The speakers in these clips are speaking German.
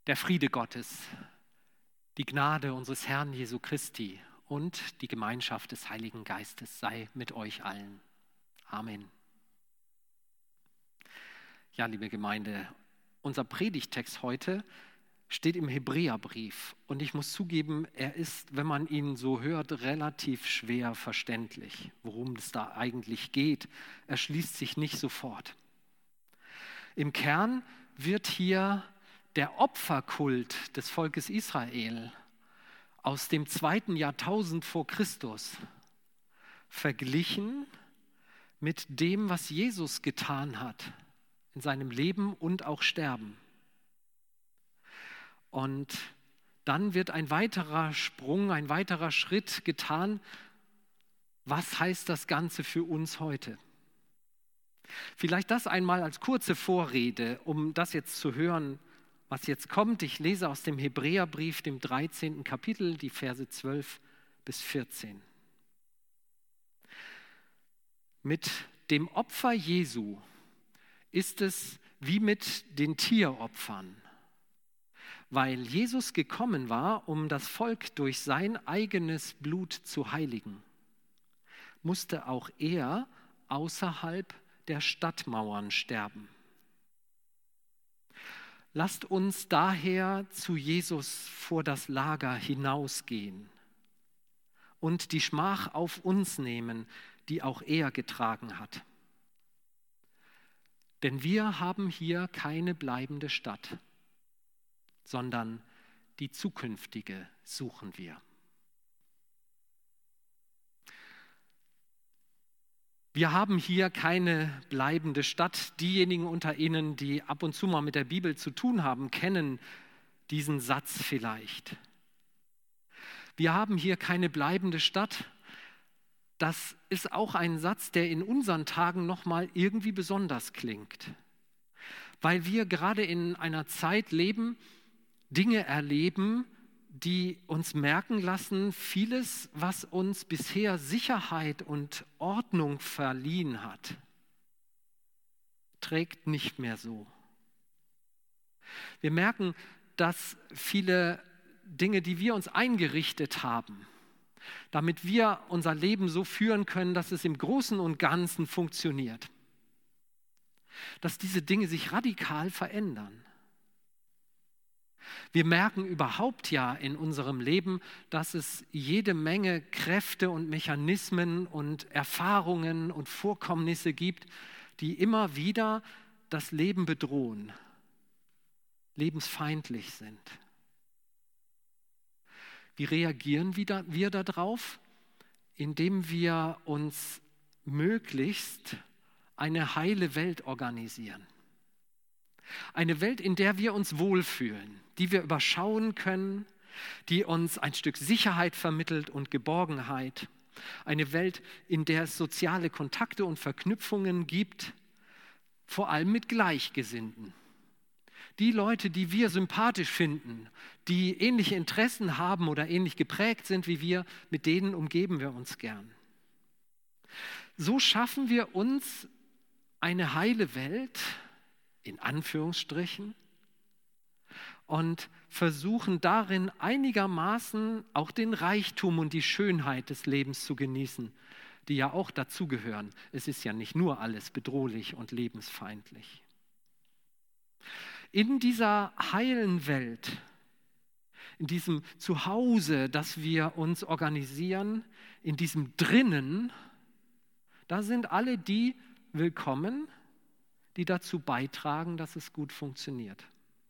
Der Friede Gottes, die Gnade unseres Herrn Jesu Christi und die Gemeinschaft des Heiligen Geistes sei mit euch allen. Amen. Ja, liebe Gemeinde, unser Predigttext heute steht im Hebräerbrief und ich muss zugeben, er ist, wenn man ihn so hört, relativ schwer verständlich, worum es da eigentlich geht. Er schließt sich nicht sofort. Im Kern wird hier der Opferkult des Volkes Israel aus dem 2. Jahrtausend vor Christus verglichen mit dem, was Jesus getan hat in seinem Leben und auch Sterben. Und dann wird ein weiterer Sprung, ein weiterer Schritt getan. Was heißt das Ganze für uns heute? Vielleicht das einmal als kurze Vorrede, um das jetzt zu hören, was jetzt kommt. Ich lese aus dem Hebräerbrief, dem 13. Kapitel, die Verse 12 bis 14. Mit dem Opfer Jesu ist es wie mit den Tieropfern. Weil Jesus gekommen war, um das Volk durch sein eigenes Blut zu heiligen, musste auch er außerhalb der Stadtmauern sterben. Lasst uns daher zu Jesus vor das Lager hinausgehen und die Schmach auf uns nehmen, die auch er getragen hat. Denn wir haben hier keine bleibende Stadt, sondern die zukünftige suchen wir. Wir haben hier keine bleibende Stadt. Diejenigen unter Ihnen, die ab und zu mal mit der Bibel zu tun haben, kennen diesen Satz vielleicht. Wir haben hier keine bleibende Stadt. Das ist auch ein Satz, der in unseren Tagen nochmal irgendwie besonders klingt. Weil wir gerade in einer Zeit leben, Dinge erleben, die uns merken lassen, vieles, was uns bisher Sicherheit und Ordnung verliehen hat, trägt nicht mehr so. Wir merken, dass viele Dinge, die wir uns eingerichtet haben, damit wir unser Leben so führen können, dass es im Großen und Ganzen funktioniert, dass diese Dinge sich radikal verändern. Wir merken überhaupt ja in unserem Leben, dass es jede Menge Kräfte und Mechanismen und Erfahrungen und Vorkommnisse gibt, die immer wieder das Leben bedrohen, lebensfeindlich sind. Wie reagieren wir darauf? Indem wir uns möglichst eine heile Welt organisieren. Eine Welt, in der wir uns wohlfühlen, die wir überschauen können, die uns ein Stück Sicherheit vermittelt und Geborgenheit. Eine Welt, in der es soziale Kontakte und Verknüpfungen gibt, vor allem mit Gleichgesinnten. Die Leute, die wir sympathisch finden, die ähnliche Interessen haben oder ähnlich geprägt sind wie wir, mit denen umgeben wir uns gern. So schaffen wir uns eine heile Welt, in Anführungsstrichen, und versuchen darin einigermaßen auch den Reichtum und die Schönheit des Lebens zu genießen, die ja auch dazugehören. Es ist ja nicht nur alles bedrohlich und lebensfeindlich. In dieser heilen Welt, in diesem Zuhause, das wir uns organisieren, in diesem Drinnen, da sind alle die willkommen, die dazu beitragen, dass es gut funktioniert.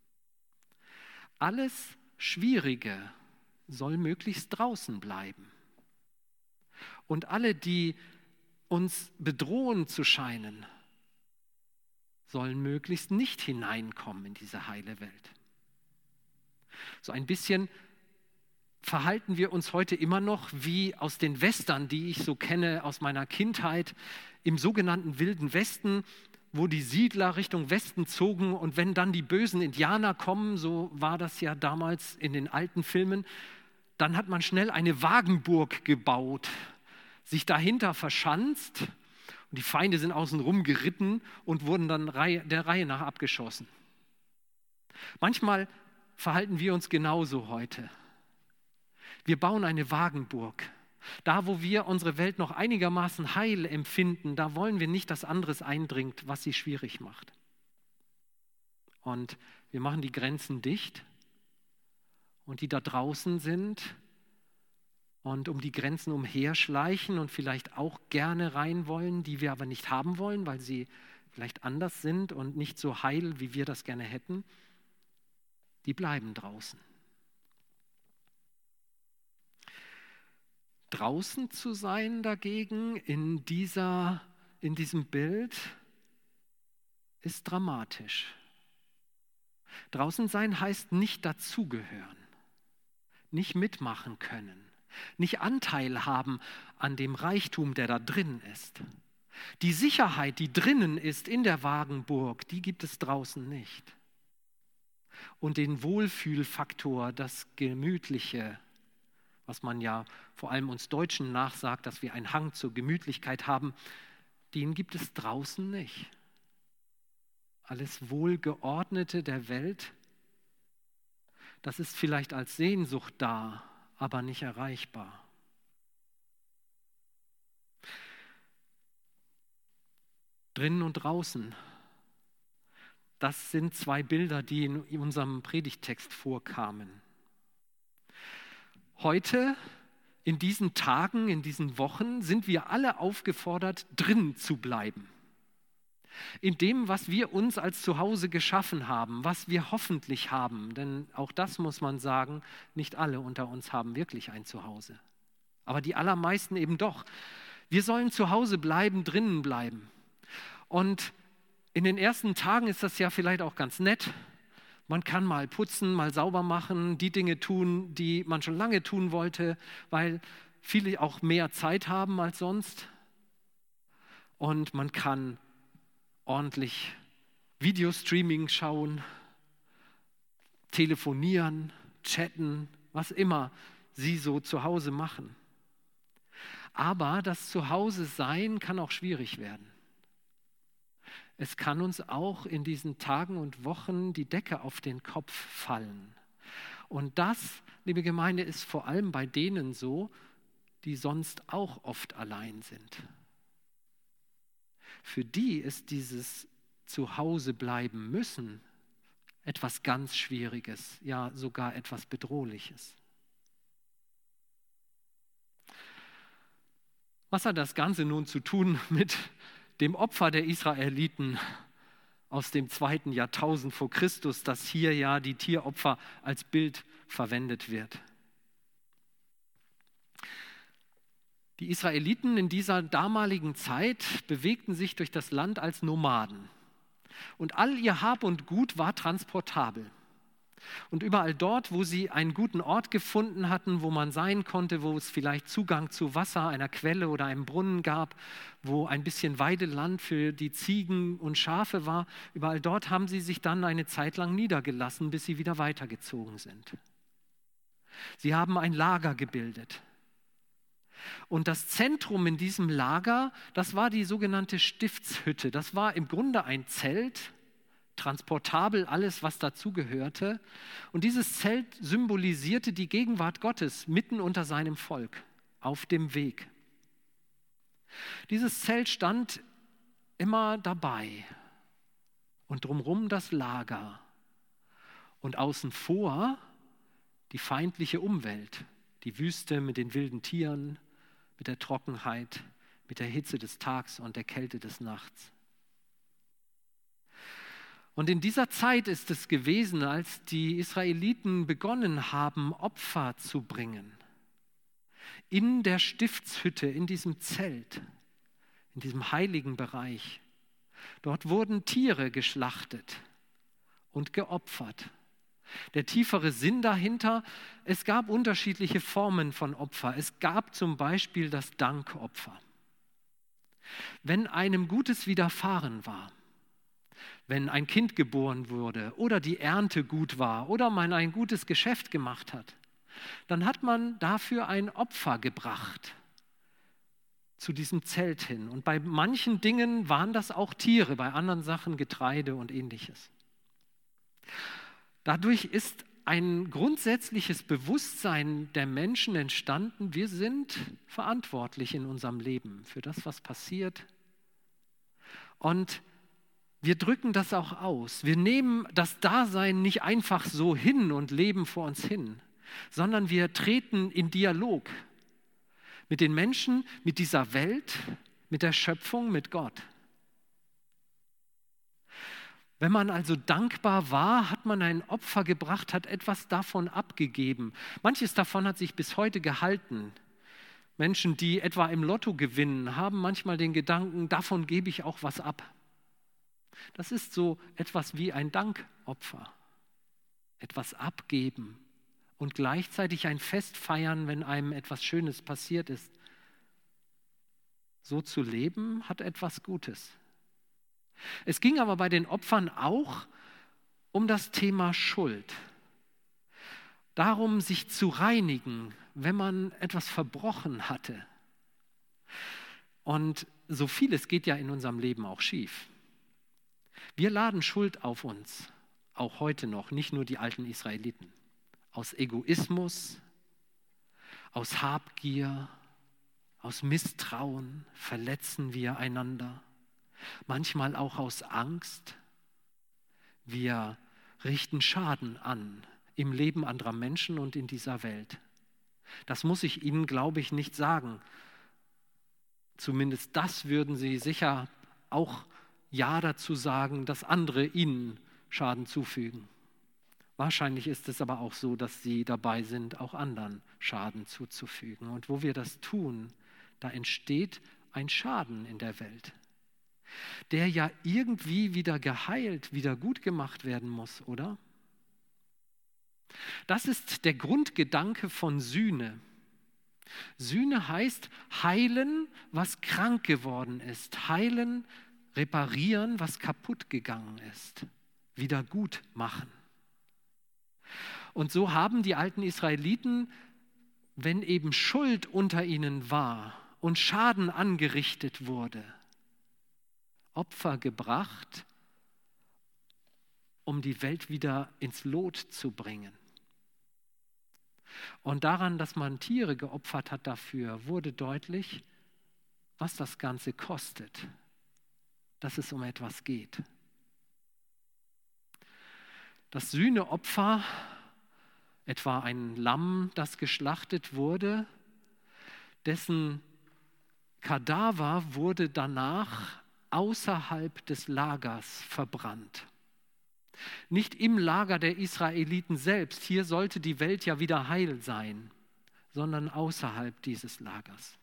Alles Schwierige soll möglichst draußen bleiben. Und alle, die uns bedrohen zu scheinen, sollen möglichst nicht hineinkommen in diese heile Welt. So ein bisschen verhalten wir uns heute immer noch wie aus den Western, die ich so kenne aus meiner Kindheit, im sogenannten Wilden Westen, wo die Siedler Richtung Westen zogen und wenn dann die bösen Indianer kommen, so war das ja damals in den alten Filmen, dann hat man schnell eine Wagenburg gebaut, sich dahinter verschanzt und die Feinde sind außenrum geritten und wurden dann der Reihe nach abgeschossen. Manchmal verhalten wir uns genauso heute. Wir bauen eine Wagenburg. Da, wo wir unsere Welt noch einigermaßen heil empfinden, da wollen wir nicht, dass anderes eindringt, was sie schwierig macht. Und wir machen die Grenzen dicht und die da draußen sind und um die Grenzen umherschleichen und vielleicht auch gerne rein wollen, die wir aber nicht haben wollen, weil sie vielleicht anders sind und nicht so heil, wie wir das gerne hätten, die bleiben draußen. Draußen zu sein dagegen in diesem Bild ist dramatisch. Draußen sein heißt nicht dazugehören, nicht mitmachen können, nicht Anteil haben an dem Reichtum, der da drin ist. Die Sicherheit, die drinnen ist in der Wagenburg, die gibt es draußen nicht. Und den Wohlfühlfaktor, das Gemütliche, was man ja vor allem uns Deutschen nachsagt, dass wir einen Hang zur Gemütlichkeit haben, den gibt es draußen nicht. Alles Wohlgeordnete der Welt, das ist vielleicht als Sehnsucht da, aber nicht erreichbar. Drinnen und draußen, das sind zwei Bilder, die in unserem Predigttext vorkamen. Heute, in diesen Tagen, in diesen Wochen, sind wir alle aufgefordert, drin zu bleiben. In dem, was wir uns als Zuhause geschaffen haben, was wir hoffentlich haben. Denn auch das muss man sagen, nicht alle unter uns haben wirklich ein Zuhause. Aber die allermeisten eben doch. Wir sollen zu Hause bleiben, drinnen bleiben. Und in den ersten Tagen ist das ja vielleicht auch ganz nett. Man kann mal putzen, mal sauber machen, die Dinge tun, die man schon lange tun wollte, weil viele auch mehr Zeit haben als sonst. Und man kann ordentlich Videostreaming schauen, telefonieren, chatten, was immer sie so zu Hause machen. Aber das Zuhause-Sein kann auch schwierig werden. Es kann uns auch in diesen Tagen und Wochen die Decke auf den Kopf fallen. Und das, liebe Gemeinde, ist vor allem bei denen so, die sonst auch oft allein sind. Für die ist dieses Zuhause bleiben müssen etwas ganz Schwieriges, ja sogar etwas Bedrohliches. Was hat das Ganze nun zu tun mit dem Opfer der Israeliten aus dem 2. Jahrtausend vor Christus, dass hier ja die Tieropfer als Bild verwendet wird? Die Israeliten in dieser damaligen Zeit bewegten sich durch das Land als Nomaden. Und all ihr Hab und Gut war transportabel. Und überall dort, wo sie einen guten Ort gefunden hatten, wo man sein konnte, wo es vielleicht Zugang zu Wasser, einer Quelle oder einem Brunnen gab, wo ein bisschen Weideland für die Ziegen und Schafe war, überall dort haben sie sich dann eine Zeit lang niedergelassen, bis sie wieder weitergezogen sind. Sie haben ein Lager gebildet. Und das Zentrum in diesem Lager, das war die sogenannte Stiftshütte. Das war im Grunde ein Zelt, transportabel, alles, was dazugehörte. Und dieses Zelt symbolisierte die Gegenwart Gottes mitten unter seinem Volk, auf dem Weg. Dieses Zelt stand immer dabei und drumherum das Lager und außen vor die feindliche Umwelt, die Wüste mit den wilden Tieren, mit der Trockenheit, mit der Hitze des Tags und der Kälte des Nachts. Und in dieser Zeit ist es gewesen, als die Israeliten begonnen haben, Opfer zu bringen. In der Stiftshütte, in diesem Zelt, in diesem heiligen Bereich. Dort wurden Tiere geschlachtet und geopfert. Der tiefere Sinn dahinter, es gab unterschiedliche Formen von Opfer. Es gab zum Beispiel das Dankopfer. Wenn einem Gutes widerfahren war, wenn ein Kind geboren wurde oder die Ernte gut war oder man ein gutes Geschäft gemacht hat, dann hat man dafür ein Opfer gebracht zu diesem Zelt hin. Und bei manchen Dingen waren das auch Tiere, bei anderen Sachen Getreide und Ähnliches. Dadurch ist ein grundsätzliches Bewusstsein der Menschen entstanden, wir sind verantwortlich in unserem Leben für das, was passiert. Und wir drücken das auch aus. Wir nehmen das Dasein nicht einfach so hin und leben vor uns hin, sondern wir treten in Dialog mit den Menschen, mit dieser Welt, mit der Schöpfung, mit Gott. Wenn man also dankbar war, hat man ein Opfer gebracht, hat etwas davon abgegeben. Manches davon hat sich bis heute gehalten. Menschen, die etwa im Lotto gewinnen, haben manchmal den Gedanken, davon gebe ich auch was ab. Das ist so etwas wie ein Dankopfer. Etwas abgeben und gleichzeitig ein Fest feiern, wenn einem etwas Schönes passiert ist. So zu leben hat etwas Gutes. Es ging aber bei den Opfern auch um das Thema Schuld. Darum, sich zu reinigen, wenn man etwas verbrochen hatte. Und so vieles geht ja in unserem Leben auch schief. Wir laden Schuld auf uns, auch heute noch, nicht nur die alten Israeliten. Aus Egoismus, aus Habgier, aus Misstrauen verletzen wir einander. Manchmal auch aus Angst. Wir richten Schaden an im Leben anderer Menschen und in dieser Welt. Das muss ich Ihnen, glaube ich, nicht sagen. Zumindest das würden Sie sicher auch ja dazu sagen, dass andere Ihnen Schaden zufügen. Wahrscheinlich ist es aber auch so, dass Sie dabei sind, auch anderen Schaden zuzufügen. Und wo wir das tun, da entsteht ein Schaden in der Welt, der ja irgendwie wieder geheilt, wieder gut gemacht werden muss, oder? Das ist der Grundgedanke von Sühne. Sühne heißt heilen, was krank geworden ist. Heilen, reparieren, was kaputt gegangen ist. Wieder gut machen. Und so haben die alten Israeliten, wenn eben Schuld unter ihnen war und Schaden angerichtet wurde, Opfer gebracht, um die Welt wieder ins Lot zu bringen. Und daran, dass man Tiere geopfert hat dafür, wurde deutlich, was das Ganze kostet, dass es um etwas geht. Das Sühneopfer, etwa ein Lamm, das geschlachtet wurde, dessen Kadaver wurde danach außerhalb des Lagers verbrannt. Nicht im Lager der Israeliten selbst, hier sollte die Welt ja wieder heil sein, sondern außerhalb dieses Lagers.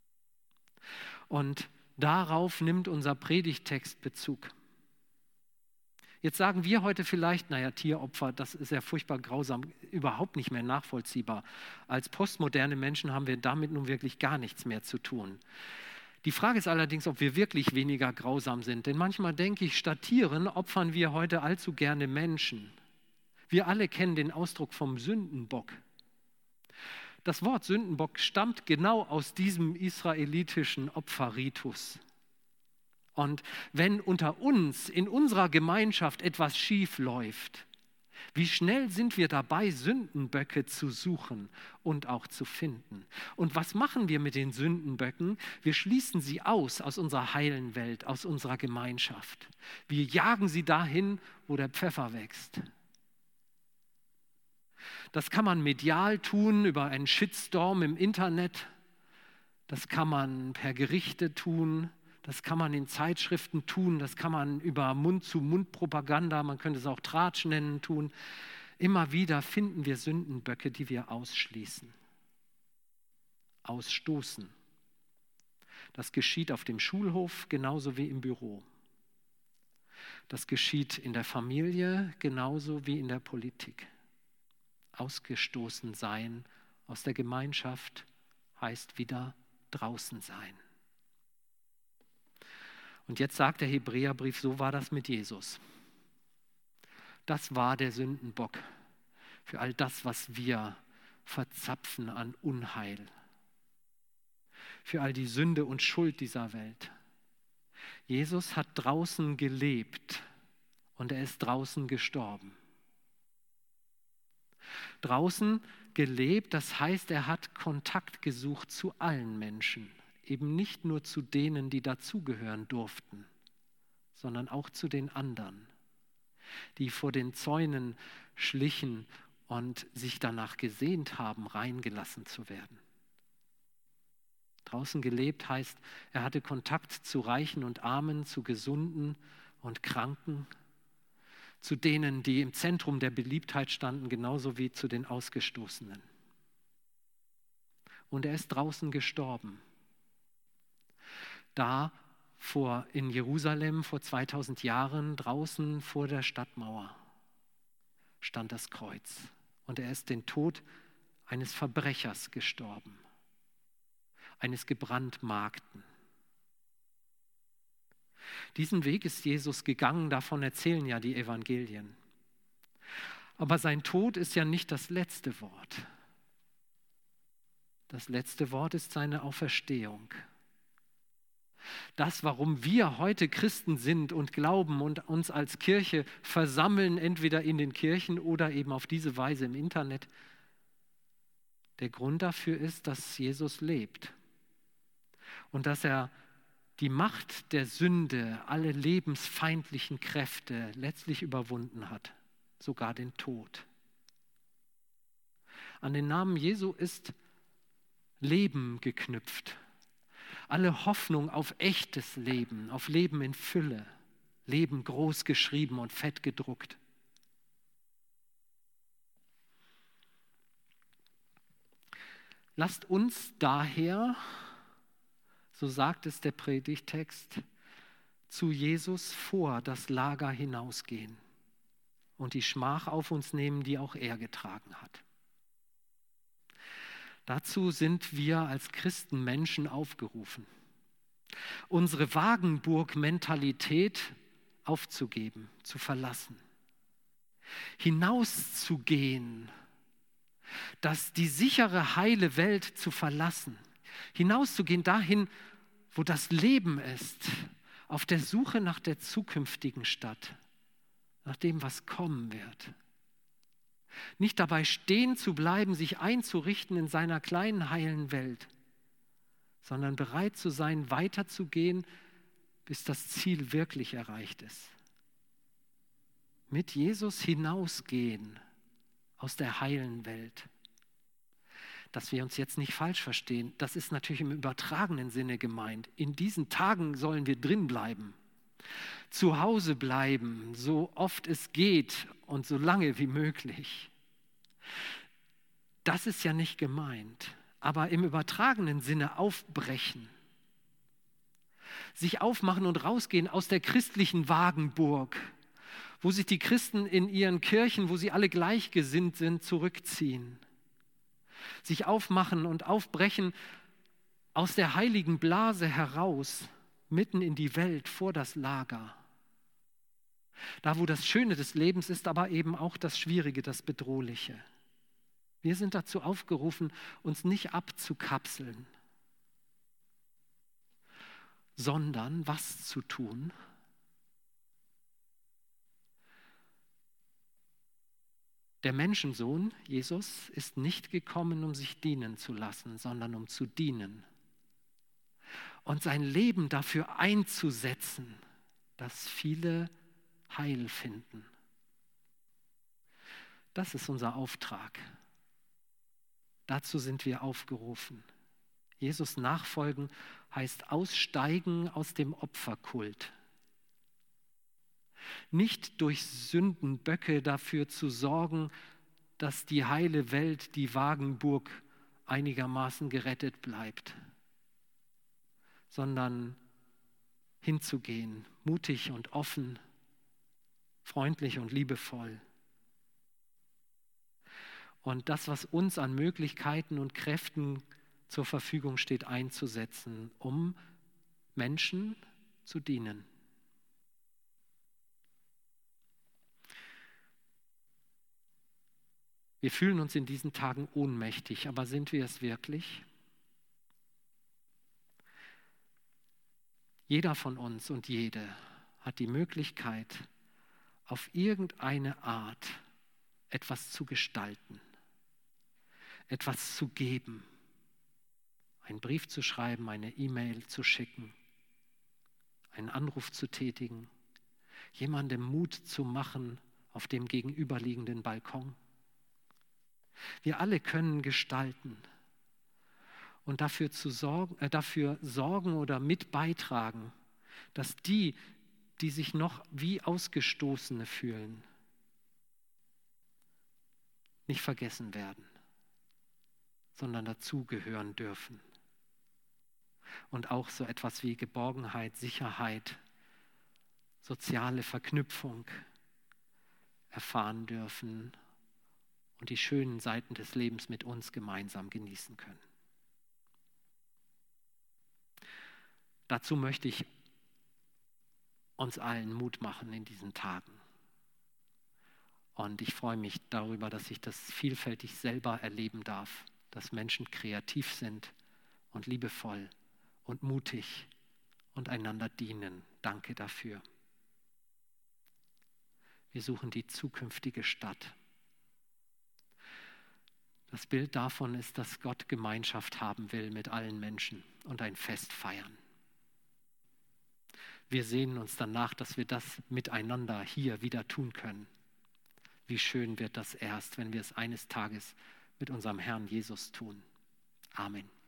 Und darauf nimmt unser Predigttext Bezug. Jetzt sagen wir heute vielleicht, Tieropfer, das ist ja furchtbar grausam, überhaupt nicht mehr nachvollziehbar. Als postmoderne Menschen haben wir damit nun wirklich gar nichts mehr zu tun. Die Frage ist allerdings, ob wir wirklich weniger grausam sind. Denn manchmal denke ich, statt Tieren opfern wir heute allzu gerne Menschen. Wir alle kennen den Ausdruck vom Sündenbock. Das Wort Sündenbock stammt genau aus diesem israelitischen Opferritus. Und wenn unter uns, in unserer Gemeinschaft etwas schief läuft, wie schnell sind wir dabei, Sündenböcke zu suchen und auch zu finden? Und was machen wir mit den Sündenböcken? Wir schließen sie aus unserer heilen Welt, aus unserer Gemeinschaft. Wir jagen sie dahin, wo der Pfeffer wächst. Das kann man medial tun, über einen Shitstorm im Internet. Das kann man per Gerichte tun. Das kann man in Zeitschriften tun, das kann man über Mund-zu-Mund-Propaganda, man könnte es auch Tratsch nennen, tun. Immer wieder finden wir Sündenböcke, die wir ausschließen, ausstoßen. Das geschieht auf dem Schulhof genauso wie im Büro. Das geschieht in der Familie genauso wie in der Politik. Ausgestoßen sein aus der Gemeinschaft heißt wieder draußen sein. Und jetzt sagt der Hebräerbrief, so war das mit Jesus. Das war der Sündenbock für all das, was wir verzapfen an Unheil. Für all die Sünde und Schuld dieser Welt. Jesus hat draußen gelebt und er ist draußen gestorben. Draußen gelebt, das heißt, er hat Kontakt gesucht zu allen Menschen, eben nicht nur zu denen, die dazugehören durften, sondern auch zu den anderen, die vor den Zäunen schlichen und sich danach gesehnt haben, reingelassen zu werden. Draußen gelebt heißt, er hatte Kontakt zu Reichen und Armen, zu Gesunden und Kranken, zu denen, die im Zentrum der Beliebtheit standen, genauso wie zu den Ausgestoßenen. Und er ist draußen gestorben. Da in Jerusalem vor 2000 Jahren, draußen vor der Stadtmauer, stand das Kreuz. Und er ist den Tod eines Verbrechers gestorben, eines Gebrandmarkten. Diesen Weg ist Jesus gegangen, davon erzählen ja die Evangelien. Aber sein Tod ist ja nicht das letzte Wort. Das letzte Wort ist seine Auferstehung. Das, warum wir heute Christen sind und glauben und uns als Kirche versammeln, entweder in den Kirchen oder eben auf diese Weise im Internet, der Grund dafür ist, dass Jesus lebt und dass er die Macht der Sünde, alle lebensfeindlichen Kräfte letztlich überwunden hat, sogar den Tod. An den Namen Jesu ist Leben geknüpft. Alle Hoffnung auf echtes Leben, auf Leben in Fülle, Leben groß geschrieben und fett gedruckt. Lasst uns daher, so sagt es der Predigttext, zu Jesus vor das Lager hinausgehen und die Schmach auf uns nehmen, die auch er getragen hat. Dazu sind wir als Christenmenschen aufgerufen, unsere Wagenburg-Mentalität aufzugeben, zu verlassen, hinauszugehen, die sichere, heile Welt zu verlassen, hinauszugehen dahin, wo das Leben ist, auf der Suche nach der zukünftigen Stadt, nach dem, was kommen wird. Nicht dabei stehen zu bleiben, sich einzurichten in seiner kleinen, heilen Welt, sondern bereit zu sein, weiterzugehen, bis das Ziel wirklich erreicht ist. Mit Jesus hinausgehen aus der heilen Welt. Dass wir uns jetzt nicht falsch verstehen, das ist natürlich im übertragenen Sinne gemeint. In diesen Tagen sollen wir drin bleiben, zu Hause bleiben, so oft es geht und so lange wie möglich. Das ist ja nicht gemeint, aber im übertragenen Sinne aufbrechen, sich aufmachen und rausgehen aus der christlichen Wagenburg, wo sich die Christen in ihren Kirchen, wo sie alle gleichgesinnt sind, zurückziehen. Sich aufmachen und aufbrechen aus der heiligen Blase heraus, mitten in die Welt, vor das Lager. Da, wo das Schöne des Lebens ist, aber eben auch das Schwierige, das Bedrohliche. Wir sind dazu aufgerufen, uns nicht abzukapseln, sondern was zu tun? Der Menschensohn, Jesus, ist nicht gekommen, um sich dienen zu lassen, sondern um zu dienen und sein Leben dafür einzusetzen, dass viele Heil finden. Das ist unser Auftrag. Dazu sind wir aufgerufen. Jesus nachfolgen heißt aussteigen aus dem Opferkult. Nicht durch Sündenböcke dafür zu sorgen, dass die heile Welt, die Wagenburg, einigermaßen gerettet bleibt, sondern hinzugehen, mutig und offen, freundlich und liebevoll. Und das, was uns an Möglichkeiten und Kräften zur Verfügung steht, einzusetzen, um Menschen zu dienen. Wir fühlen uns in diesen Tagen ohnmächtig, aber sind wir es wirklich? Jeder von uns und jede hat die Möglichkeit, auf irgendeine Art etwas zu gestalten. etwas zu geben, einen Brief zu schreiben, eine E-Mail zu schicken, einen Anruf zu tätigen, jemandem Mut zu machen auf dem gegenüberliegenden Balkon. Wir alle können gestalten und dafür sorgen oder mit beitragen, dass die sich noch wie Ausgestoßene fühlen, nicht vergessen werden, sondern dazugehören dürfen. Und auch so etwas wie Geborgenheit, Sicherheit, soziale Verknüpfung erfahren dürfen und die schönen Seiten des Lebens mit uns gemeinsam genießen können. Dazu möchte ich uns allen Mut machen in diesen Tagen. Und ich freue mich darüber, dass ich das vielfältig selber erleben darf, dass Menschen kreativ sind und liebevoll und mutig und einander dienen. Danke dafür. Wir suchen die zukünftige Stadt. Das Bild davon ist, dass Gott Gemeinschaft haben will mit allen Menschen und ein Fest feiern. Wir sehnen uns danach, dass wir das miteinander hier wieder tun können. Wie schön wird das erst, wenn wir es eines Tages mit unserem Herrn Jesus tun. Amen.